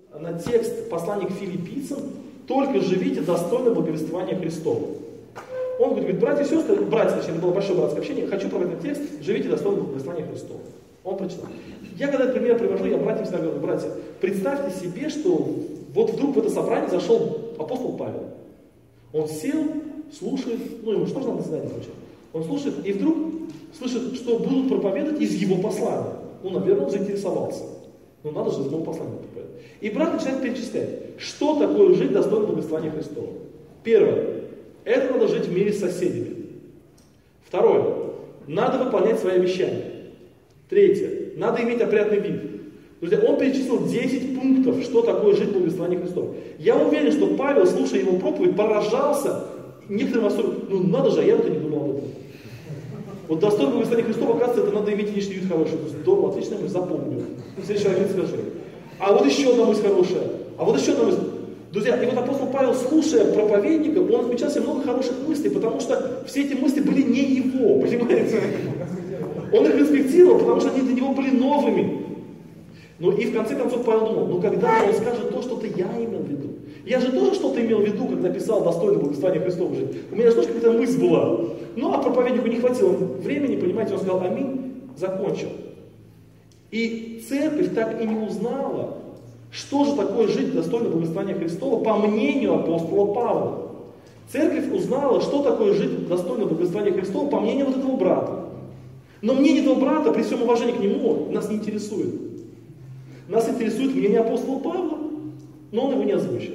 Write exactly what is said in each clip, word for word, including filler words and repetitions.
на текст послания к филиппийцам: «Только живите достойно благовествования Христова». Он говорит: братья и сестры, братья, точнее, это было большое братское общение, хочу проводить этот текст: «Живите достойно благовествования Христова». Он прочитал. Я когда этот пример привожу, я братьям всегда говорю: братья, представьте себе, что вот вдруг в это собрание зашел апостол Павел. Он сел, слушает, ну ему что же надо задание получать? Он слушает и вдруг слышит, что будут проповедовать из его послания. Ну, наверное, он заинтересовался. Ну, надо же из его послания проповедовать. И брат начинает перечислять, что такое жить достойно благовествования Христова. Первое. Это надо жить в мире с соседями. Второе. Надо выполнять свои обещания. Третье. Надо иметь опрятный вид. Друзья, он перечислил десять пунктов, что такое жить в благовествовании Христова. Я уверен, что Павел, слушая его проповедь, поражался некоторым особым. Ну, надо же, а я вот и не думал об этом. Вот достойно благовествования Христова, оказывается, это надо иметь внешний вид хороший. Здорово, отлично, я запомню. В следующий раз скажи. А вот еще одна мысль хорошая. А вот еще одна мысль. Друзья, и вот апостол Павел, слушая проповедника, он отмечал себе много хороших мыслей, потому что все эти мысли были не его, понимаете? Он их респектировал, потому что они для него были новыми. Ну и в конце концов Павел думал: ну когда он скажет то, что-то я имел в виду. Я же тоже что-то имел в виду, когда писал достойно благовествования Христова жить. У меня же тоже какая-то мысль была. Ну а проповеднику не хватило времени, понимаете, он сказал аминь, закончил. И церковь так и не узнала, что же такое жить достойно благовествования Христова, по мнению апостола Павла. Церковь узнала, что такое жить достойно благовествования Христова, по мнению вот этого брата. Но мнение этого брата, при всем уважении к нему, нас не интересует. Нас интересует мнение апостола Павла, но он его не озвучит.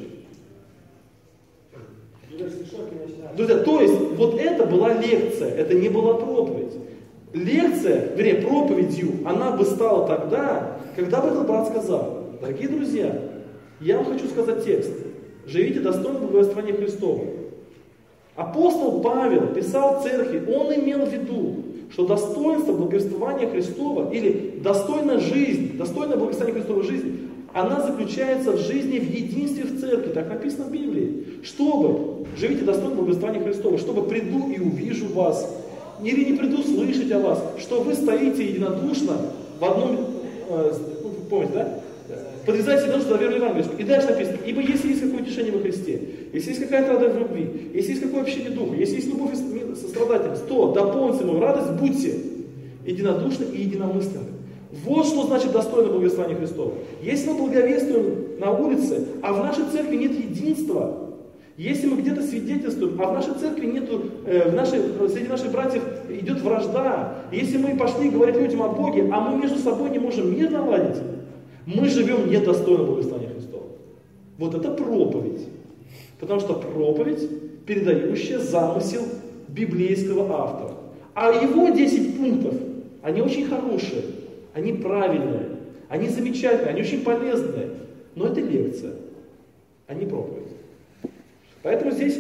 Друзья, то есть, вот это была лекция, это не была проповедь. Лекция, вернее, проповедью, она бы стала тогда, когда бы этот брат сказал: дорогие друзья, я вам хочу сказать текст: живите достойно благовествования Христова. Апостол Павел писал церкви, он имел в виду, что достоинство благовествования Христова или достойная жизнь, достойное благовествование Христовой жизни, она заключается в жизни в единстве в церкви, так написано в Библии. Чтобы, живите достойно благовествования Христова, чтобы приду и увижу вас, или не приду слышать о вас, что вы стоите единодушно в одном, э, ну, помните, да? Подвязайте единодушно за веру евангельскую. И дальше написано: ибо если есть какое утешение во Христе, если есть какая-то радость в любви, если есть какое общение духа, если есть любовь и сострадательность, то дополните мою радость, будьте единодушны и единомысленны. Вот что значит достойное благовествование Христова. Если мы благовествуем на улице, а в нашей церкви нет единства, если мы где-то свидетельствуем, а в нашей церкви нету, э, в нашей, среди наших братьев идет вражда, если мы пошли говорить людям о Боге, а мы между собой не можем мир наладить, мы живем недостойно благовествования Христова. Вот это проповедь. Потому что проповедь, передающая замысел библейского автора. А его десять пунктов, они очень хорошие, они правильные, они замечательные, они очень полезные. Но это лекция, а не проповедь. Поэтому здесь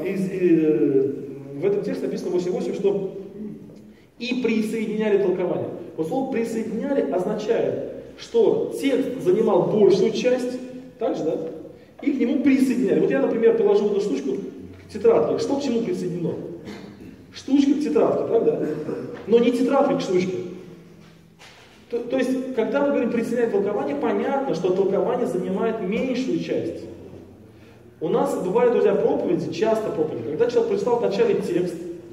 в этом тексте написано восемь восемь, что и присоединяли толкование. Вот слово присоединяли означает, что текст занимал большую часть, так же, да? И к нему присоединяли. Вот я, например, приложу эту штучку к тетрадке. Что к чему присоединено? Штучка к тетрадке, правда? Но не тетрадка к штучке. То, то есть, когда мы говорим присоединять толкование, понятно, что толкование занимает меньшую часть. У нас бывают, друзья, проповеди, часто проповеди, когда человек прочитал вначале текст,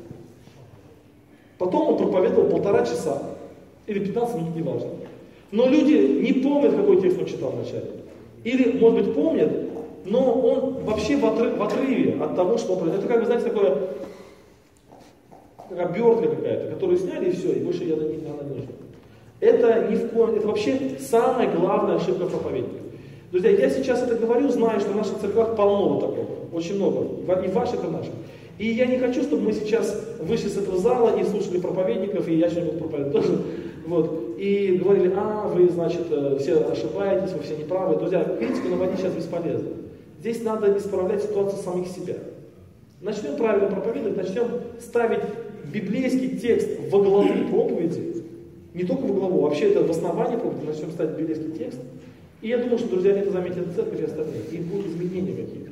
потом он проповедовал полтора часа, или пятнадцать минут, неважно. Но люди не помнят, какой текст он читал вначале. Или, может быть, помнят, но он вообще в, отрыв, в отрыве от того, что он происходит. Это, как вы знаете, такое, как обертка какая-то, которую сняли, и все, и больше она не, она не нужна. Это, ни в коем, это вообще самая главная ошибка проповедника. Друзья, я сейчас это говорю, знаю, что в наших церквах полно вот такого, очень много, и в ваших, и в наших. И я не хочу, чтобы мы сейчас вышли с этого зала и слушали проповедников, и я сегодня буду проповедовать тоже, вот, и говорили: а, вы, значит, все ошибаетесь, вы все неправы. Друзья, критику наводить сейчас бесполезно. Здесь надо исправлять ситуацию самих себя. Начнем правильно проповедовать, начнем ставить библейский текст во главу проповеди, не только во главу, вообще это в основании проповеди, начнем ставить библейский текст. И я думаю, что, друзья, это заметят церковь и остальные, и будут изменения какие-то.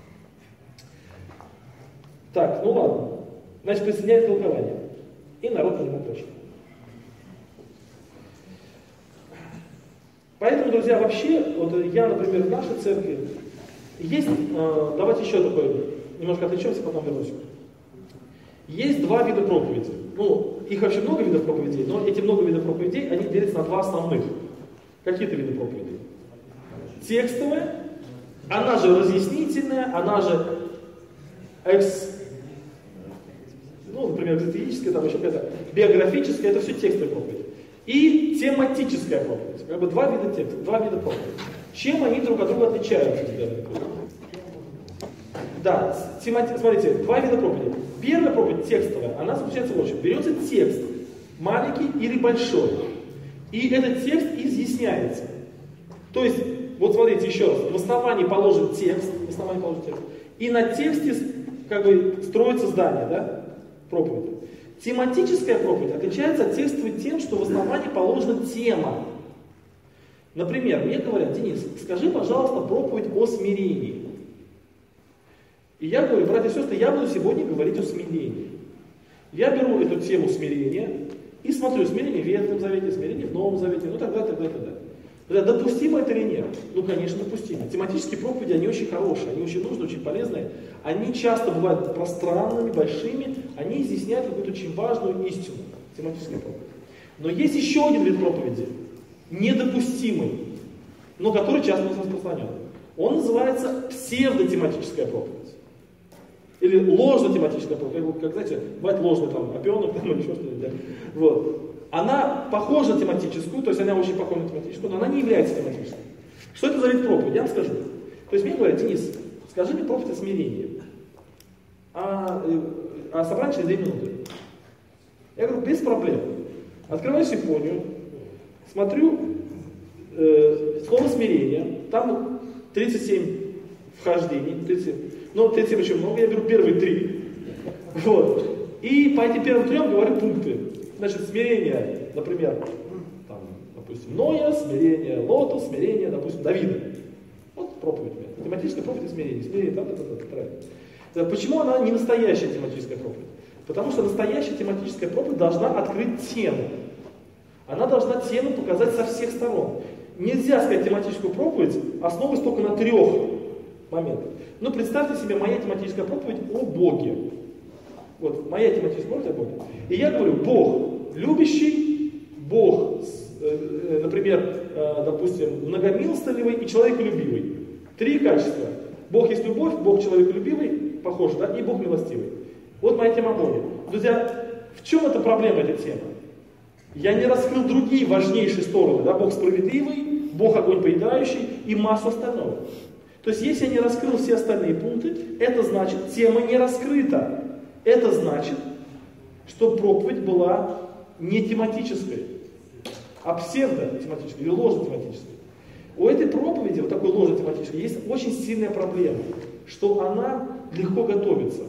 Так, ну ладно. Значит, присоединяет толкование. И народ не мог прочитать. Поэтому, друзья, вообще, вот я, например, в нашей церкви, есть, э, давайте еще такое, немножко отвлечемся, потом вернусь. Есть два вида проповеди. Ну, их вообще много видов проповедей, но эти много видов проповедей, они делятся на два основных. Какие-то виды проповедей? Текстовая, она же разъяснительная, она же экс, ну, например, экзотическая, там еще какая-то биографическая, это все текстовая проповедь. И тематическая проповедь. Как бы два вида текста, два вида проповеди. Чем они друг от друга отличаются? Да, темати... смотрите, два вида проповеди. Первая проповедь текстовая, она заключается в чем? Берется текст, маленький или большой, и этот текст изъясняется. То есть, вот смотрите еще раз, в основании положен текст, в основании положен текст, и на тексте как бы строится здание, да, проповеди. Тематическая проповедь отличается от текстовой тем, что в основании положена тема. Например, мне говорят: Денис, скажи, пожалуйста, проповедь о смирении. И я говорю: братья и сестры, я буду сегодня говорить о смирении. Я беру эту тему смирения и смотрю: смирение в Ветхом Завете, смирение в Новом Завете, ну тогда, тогда, тогда. Допустимо это или нет? Ну, конечно, допустимо. Тематические проповеди, они очень хорошие, они очень нужны, очень полезные. Они часто бывают пространными, большими, они изъясняют какую-то очень важную истину. Тематическая проповедь. Но есть еще один вид проповеди, недопустимый, но который часто у нас распространен. Он называется псевдотематическая проповедь. Или ложно-тематическая проповедь. Как, знаете, бывает ложный там опенок там, или еще что-нибудь. Да? Вот. Она похожа на тематическую, то есть она очень похожа на тематическую, но она не является тематической. Что это за вид проповеди? Я вам скажу. То есть мне говорят: Денис, скажи мне проповедь о смирении. А, а собрание через две минуты. Я говорю: без проблем. Открываю симфонию, смотрю э, слово смирение, там тридцать семь вхождений, тридцать семь, но тридцать семь очень много, я беру первые три. Вот. И по этим первым трем говорю пункты. Значит, смирение, например, там, допустим, Ноя, смирение Лота, смирение, допустим, Давида. Вот проповедь. Тематическая проповедь смирения. Смирение, там, там, там, там, правильно. Почему она не настоящая тематическая проповедь? Потому что настоящая тематическая проповедь должна открыть тему. Она должна тему показать со всех сторон. Нельзя сказать тематическую проповедь, основываясь только на трех моментах. Ну, представьте себе, моя тематическая проповедь о Боге. Вот, моя тематическая проповедь о Боге. И я говорю: Бог любящий, Бог, э, например, э, допустим, многомилостливый и человеколюбивый. Три качества. Бог есть любовь, Бог человеколюбивый, похоже, да, и Бог милостивый. Вот моя тема о Боге. Друзья, в чем эта проблема, этой темы? Я не раскрыл другие важнейшие стороны, да, Бог справедливый, Бог огонь поедающий и массу остального. То есть, если я не раскрыл все остальные пункты, это значит, тема не раскрыта. Это значит, что проповедь была не тематической, а псевдотематической или ложно-тематической. У этой проповеди, вот такой ложно-тематической, есть очень сильная проблема, что она легко готовится.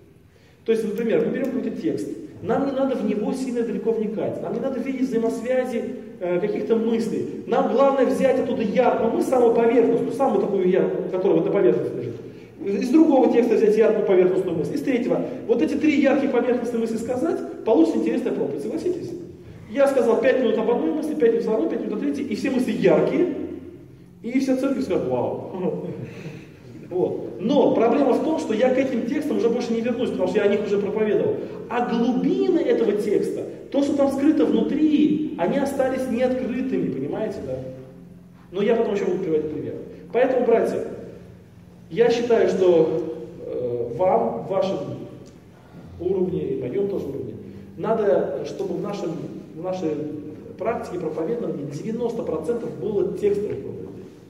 То есть, например, мы берем какой-то текст, нам не надо в него сильно далеко вникать, нам не надо видеть взаимосвязи э, каких-то мыслей. Нам главное взять оттуда яркую мысль, самую поверхностную, самую такую яркую, которая вот на поверхности лежит. Из другого текста взять яркую поверхностную мысль. Из третьего. Вот эти три ярких поверхностные мысли сказать, получится интересная проповедь. Согласитесь? Я сказал пять минут об одной мысли, пять минут о второй, пять минут о третьей, и все мысли яркие, и вся церковь скажет: вау. Вот. Но проблема в том, что я к этим текстам уже больше не вернусь, потому что я о них уже проповедовал. А глубины этого текста, то, что там скрыто внутри, они остались неоткрытыми, понимаете, да? Но я потом еще буду приводить пример. Поэтому, братья, я считаю, что э, вам, в вашем уровне, и в моем тоже уровне, надо, чтобы в, нашем, в нашей практике проповедования девяносто процентов было текстовых проповедей.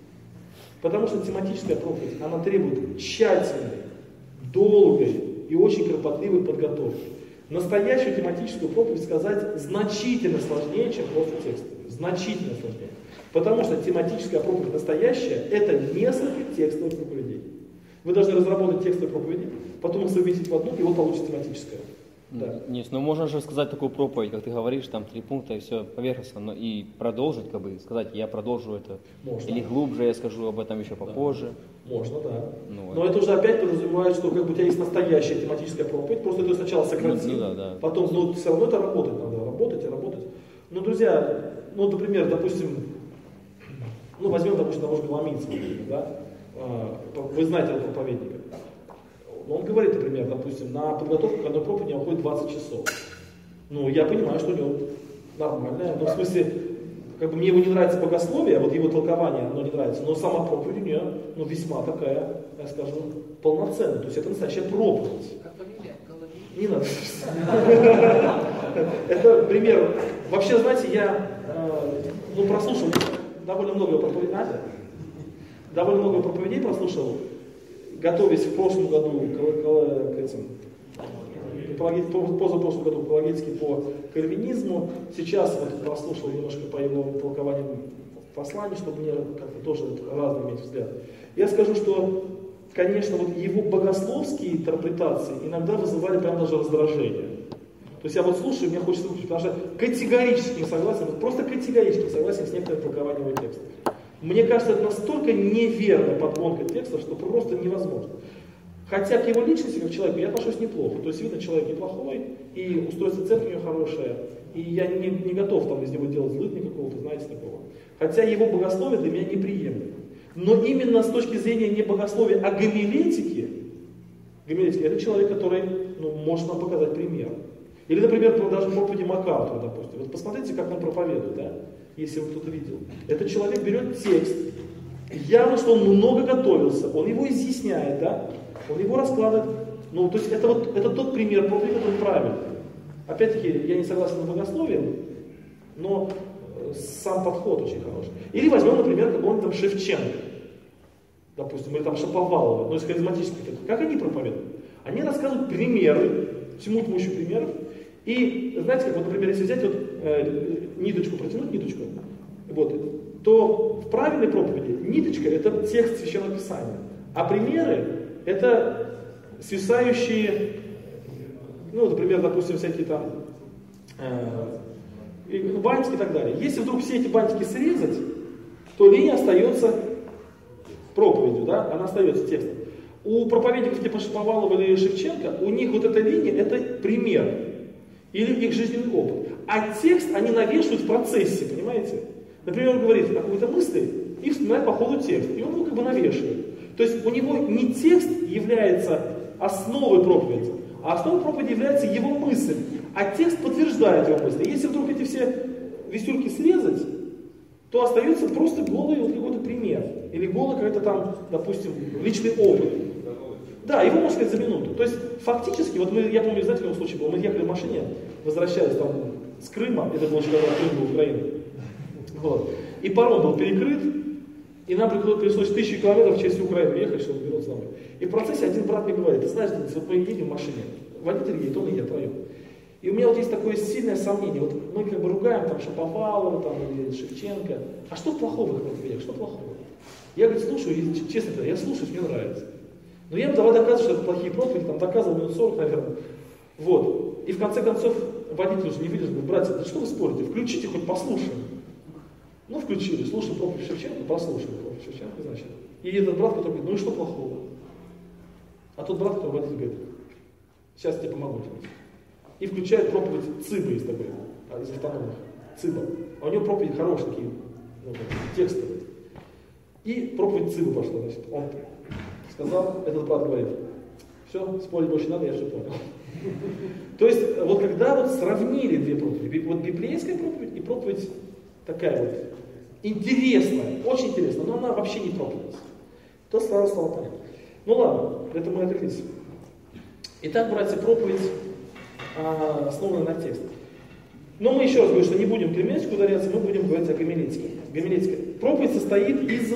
Потому что тематическая проповедь, она требует тщательной, долгой и очень кропотливой подготовки. Настоящую тематическую проповедь сказать значительно сложнее, чем просто текстовую. Значительно сложнее. Потому что тематическая проповедь настоящая – это несколько текстовых проповедей. Вы должны разработать текстовые проповеди, потом их совместить в одну, и вот получится тематическая. Да. Нет, ну можно же сказать такую проповедь, как ты говоришь, там три пункта и все поверхностно, но и продолжить, как бы сказать, я продолжу это. Можно. Или глубже я скажу об этом еще попозже. Да. Можно, да. Ну, но это... это уже опять подразумевает, что как бы у тебя есть настоящая тематическая проповедь, просто ты сначала сократил, ну, ну, да, да. потом, ну все равно это работать надо, работать и работать. Ну, друзья, ну, например, допустим, Ну, возьмем, допустим, того же Коломийцева, да? Вы знаете этого проповедника. Он говорит, например, допустим, на подготовку к одной проповеди уходит двадцать часов. Ну, я понимаю, что у него нормальное, ну, в смысле, как бы мне его не нравится богословие, вот его толкование, оно не нравится, но сама проповедь у нее, ну, весьма такая, я скажу, полноценная. То есть это настоящая проповедь. Как фамилия? Не надо. Это пример. Вообще, знаете, я ну, прослушал довольно много проповедей, довольно много проповедей прослушал, готовясь в прошлом году к этим, позапрошлом году апологетики по кальвинизму. Сейчас вот прослушал немножко по его толкованию посланий, чтобы мне как-то тоже разный иметь взгляд. Я скажу, что, конечно, вот его богословские интерпретации иногда вызывали прям даже раздражение. То есть я вот слушаю, мне хочется выключить, потому что категорически не согласен, вот просто категорически не согласен с некоторым толкованием его текста. Мне кажется, это настолько неверная подгонка текста, что просто невозможно. Хотя к его личности, как к человеку, я отношусь неплохо. То есть видно, человек неплохой, и устройство церкви у него хорошее, и я не, не готов там из него делать злыдня какого-то, знаете, такого. Хотя его богословие для меня неприемлемо. Но именно с точки зрения не богословия, а гомилетики, гомилетики это человек, который ну, может нам показать пример. Или, например, даже проповеди МакАртура, допустим. Вот посмотрите, как он проповедует, да? Если вы кто-то видел. Этот человек берет текст, явно, что он много готовился, он его изъясняет, да? Он его раскладывает. Ну, то есть это, вот, это тот пример проповеди, который правильный. Опять-таки, я не согласен с богословием, но сам подход очень хороший. Или возьмем, например, какого-нибудь там Шевченко, допустим, или там Шаповалова, ну, из харизматических. Как они проповедуют? Они рассказывают примеры, всему тьмущих примеров. И знаете, как вот, например, если взять вот, э, ниточку, протянуть ниточку, вот, то в правильной проповеди ниточка это текст Священного Писания, а примеры это свисающие, ну, например, допустим, всякие там э, бантики и так далее. Если вдруг все эти бантики срезать, то линия остается проповедью, да, она остается текстом. У проповедников типа Шаповалова или Шевченко, у них вот эта линия это пример. Или их жизненный опыт. А текст они навешивают в процессе, понимаете? Например, он говорит какую-то мысль, и вспоминает по ходу текст. И он его как бы навешивает. То есть у него не текст является основой проповеди, а основой проповеди является его мысль. А текст подтверждает его мысль. Если вдруг эти все висюльки срезать, то остается просто голый вот какой-то пример. Или голый какой-то там, допустим, личный опыт. Да, его можно сказать за минуту. То есть фактически, вот мы, я помню, знаете, в каком случае было, мы ехали в машине, возвращались там с Крыма, это было еще когда Крым был Украина. Вот. И паром был перекрыт, и нам пришлось тысячи километров через всю Украину ехать, чтобы вернуться домой. И в процессе один брат мне говорит, ты знаешь, вот мы едем в машине, водитель едет, он и я втроем. И у меня вот есть такое сильное сомнение, вот мы как бы ругаем там Шаповалова, там, или Шевченко, а что плохого в их проповедях, что плохого? Я, говорит, слушаю, и, честно говоря, я слушаю, мне нравится. Но я им давай доказывать, что это плохие проповеди, там доказывал минут сорок, наверное. Вот. И в конце концов водитель уже не выдержал, говорит, братья, да что вы спорите, включите, хоть послушаем. Ну, включили, слушаем проповедь Шевченко, послушаем проповедь Шевченко, значит. И этот брат, который говорит, ну и что плохого? А тот брат, который водитель говорит, сейчас я тебе помогу. И включает проповедь Цыба из такой, из автономных. Цыба. А у него проповедь хорошие такие, ну, тексты. И проповедь Цыба пошла, значит. Он сказал, этот брат говорит, все, спорить больше не надо, я все понял. То есть, вот когда вот сравнили две проповеди, вот библейская проповедь и проповедь такая вот интересная, очень интересная, но она вообще не проповедь, то сразу стало понятно. Ну ладно, это мы отвлеклись. Итак, братья, проповедь а, основана на тексте. Но мы еще раз говорим, что не будем в гомилетику ударяться, мы будем говорить о гомилетике. Гомилетика. Проповедь состоит из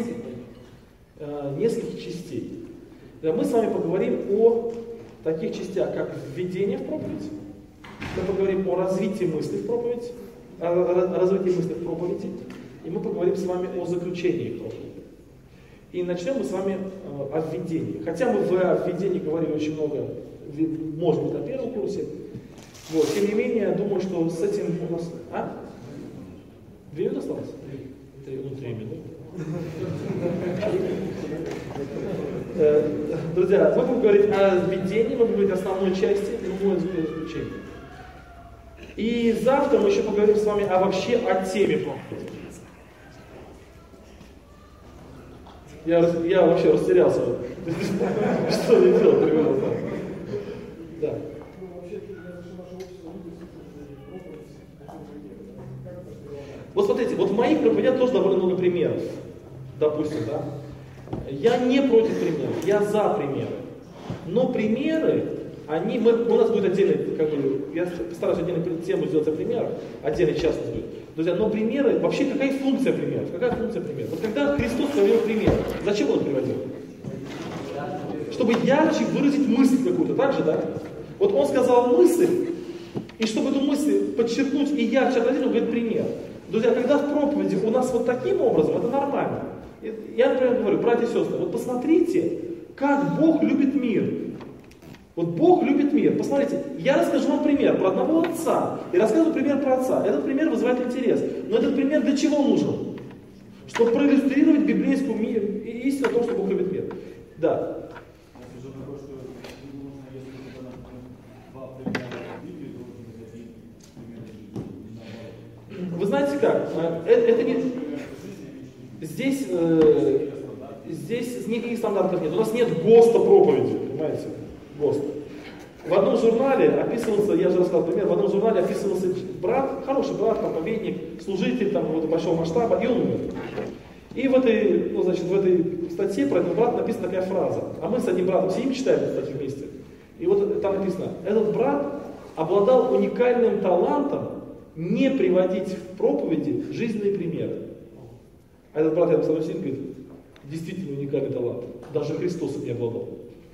а, нескольких частей. Мы с вами поговорим о таких частях, как введение в проповедь. Мы поговорим о развитии мысли в проповедь, о развитии мысли в проповеди. И мы поговорим с вами о заключении в проповеди. И начнем мы с вами о введении. Хотя мы в введении говорили очень много, может быть, на первом курсе. Вот. Тем не менее, я думаю, что с этим у нас... А? Две минуты осталось? Три, ну, три минуты. Друзья, мы будем говорить о введении, мы будем говорить о основной части, и мы будем говорить о заключении. И завтра мы еще поговорим с вами о вообще о теме проповеди. Я, я вообще растерялся. Что мне делать, примерно так. Да. Вот смотрите, вот в моих проповедях тоже довольно много примеров. Допустим, да. Я не против примеров, я за примеры. Но примеры, они, мы, у нас будет отдельный, как бы, я постараюсь отдельную тему сделать о примерах, отдельный час будет. Друзья, но примеры, вообще какая функция примеров? Какая функция примеров? Вот когда Христос привел пример, зачем он их приводил? Чтобы ярче выразить мысль какую-то, так же, да? Вот он сказал мысль, и чтобы эту мысль подчеркнуть и ярче отразить, он говорит пример. Друзья, когда в проповеди у нас вот таким образом, это нормально. Я, например, говорю, братья и сестры, вот посмотрите, как Бог любит мир. Вот Бог любит мир. Посмотрите, я расскажу вам пример про одного отца. И рассказываю пример про отца. Этот пример вызывает интерес. Но этот пример для чего нужен? Чтобы проиллюстрировать библейскую истину о том, что Бог любит мир. Да. Вы знаете как? Это, это не... Здесь, э, здесь никаких стандартов нет. У нас нет ГОСТа проповеди, понимаете? ГОСТ. В одном журнале описывался, я же рассказал пример, в одном журнале описывался брат, хороший брат, проповедник, служитель там, вот, большого масштаба, и он умер. И в этой, ну, значит, в этой статье про этого брата написана такая фраза. А мы с одним братом сидим, читаем эту статью вместе. И вот там написано, этот брат обладал уникальным талантом не приводить в проповеди жизненные примеры. А этот брат рядом со мной сидит и говорит, действительно уникальный талант. Даже Христос им не обладал.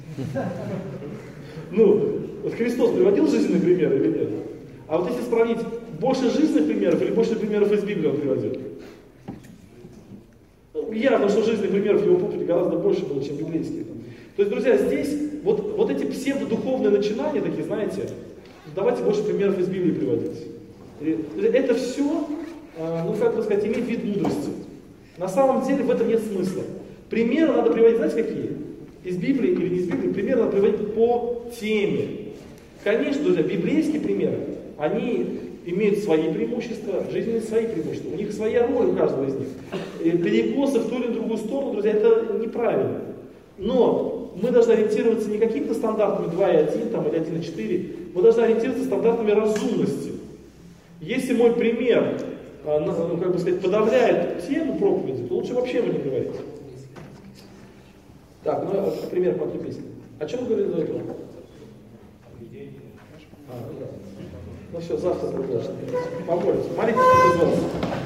Ну, вот Христос приводил жизненные примеры или нет? А вот если сравнить, больше жизненных примеров или больше примеров из Библии он приводил? Ну, явно, что жизненных примеров в его проповеди гораздо больше было, чем библейские. То есть, друзья, здесь вот, вот эти псевдодуховные начинания такие, знаете, давайте больше примеров из Библии приводить. Это все, ну как бы сказать, имеет вид мудрости. На самом деле в этом нет смысла. Примеры надо приводить, знаете какие? Из Библии или не из Библии, примеры надо приводить по теме. Конечно, друзья, библейские примеры, они имеют свои преимущества, жизненные свои преимущества. У них своя роль у каждого из них. И перекосы в ту или другую сторону, друзья, это неправильно. Но мы должны ориентироваться не какими-то стандартами два и один там, или один и четыре, мы должны ориентироваться стандартами разумности. Если мой пример, ну, как бы сказать, подавляет тему проповеди, то лучше вообще его не говорить. Так, ну, пример по песни. О чем вы говорили до этого? А, да. Ну все, завтра продолжим. Помолимся. Молитесь,